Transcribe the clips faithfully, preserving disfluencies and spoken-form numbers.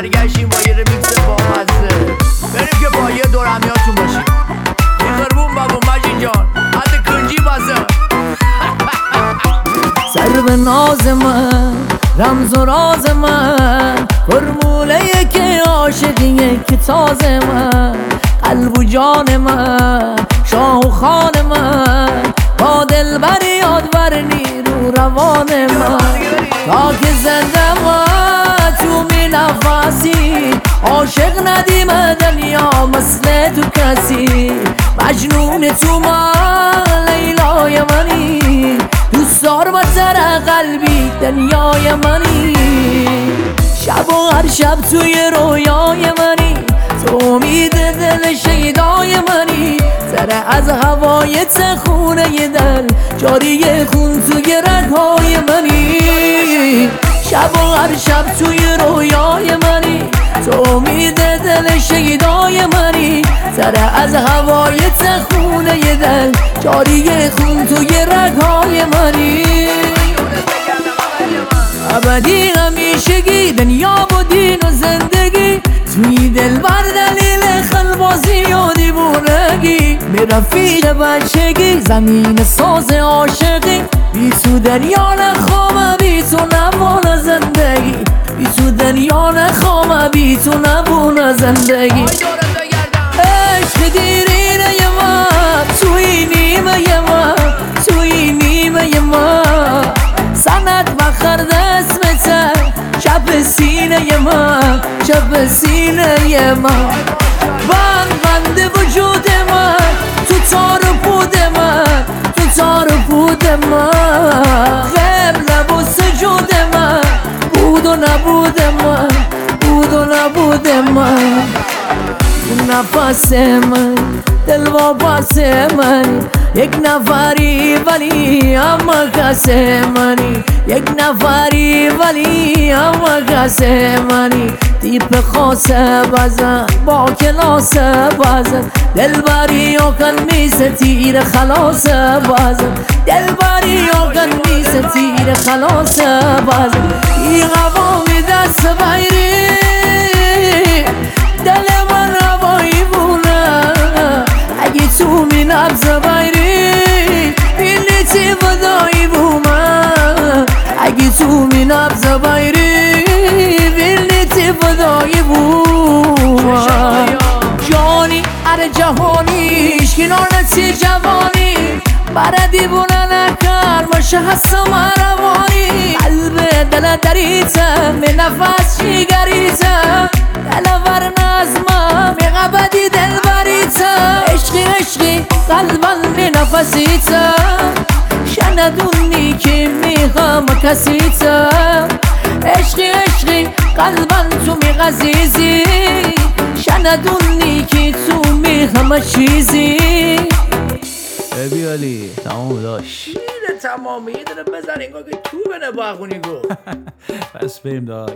برگشتیم با یه رمیکس بامزه. بریم که با یه دور همیاتون باشیم. یه خربون بابا مجین جان حد کنجی بازه. سر به ناز من رمز و راز من، فرموله که عاشقیه که تازه من، قلب و جان من، شاه و خان من، با دل بر یادور نیرو روان من. تا که زنده من تو می نفسی، عاشق ندیم دنیا مثل تو کسی، مجنون تو من لیلای منی، دوستار بسر قلبی دنیای منی. شب و هر شب توی رویای منی، تو امید دل شیدای منی، سر از هوای تخونه دل جاری خون توی رگهای منی. شب و هر شب توی رویای منی، تو امید دل شیدای منی، سر از هوای تخونه دل جاری خون توی رگهای منی. ابدی همیشگی دنیا و دین و زندگی، توی دل بر دلیل خلبازی و دیوونگی، می رفیق بچگی زمین ساز عاشقی، بی تو دریا نخوام بی تو نبون زندگی، بی تو دریا نخوام بی تو نبون زندگی. عشق دیرینه ی من توی نیمه ی من، توی نیمه ی من، سند بخرد اسمته شب سینه ی من، شب سینه ی من، بند بند وجود من، تو تار و پود من، تو تار و پود من، قبل و سجود من، بود و نبود من، بود و نبود من. نفس من دل واپس من، یک نفری ولی اما کس منی، یک نفری ولی اما کس منی. تیپ خاصه بزن با کلاس بزن، دل بری و کن میسه تیر خلاص بزن، دل بری و کن میسه تیر خلاص بزن. این قوامی دست بیری دل من هوایی بونه، اگه تو می نبز بیری بیلیتی فدایی بومه، اگه تو می نبز بیری بیلیتی فدایی بومه. جانی اره جهانیش کنار نتی جوانی، برا دیوونه نکر باشه هست مروانی، قلب دل دریته می نفس شیگریته، دل ور نظمه می غبدی دل بریته، عشقی عشقی قلبن می نفسیته، شندونی که می غم کسیته، عشقی عشقی قلبن تو می غزیزی، شندونی که تو می غم چیزی. ابی علی تمام داشت میره تمامی، یه دونه بزن انگار که تو بنه باخونی گو. پس بریم داشت.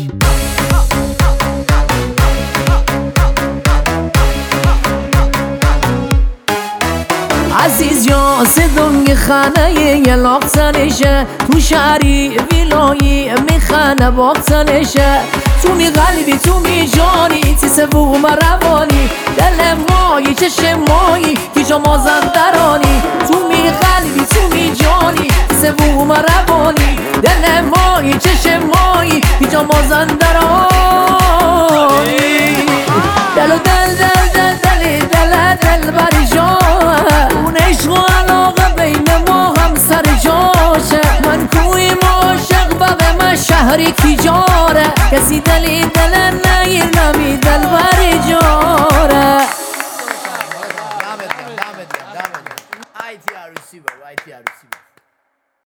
عزیز یا صدنگ خانه یه لاغتنشه، تو شهری ویلایی میخانه باغتنشه، تو می قلبی تو می جانی تی سوم روانی، دل مایی چشم مایی که جا مازندرانی، تو می قلبی تو می جانی تی سوم روانی، دل مایی چشم مایی که جا مازندرانی. دل و دل دل دل دل دل دل بری جان، اون عشق و علاقه بین ما هم سر جاشه، من کوی ما عاشق و به من شهری کی جاره، کسی دلی دل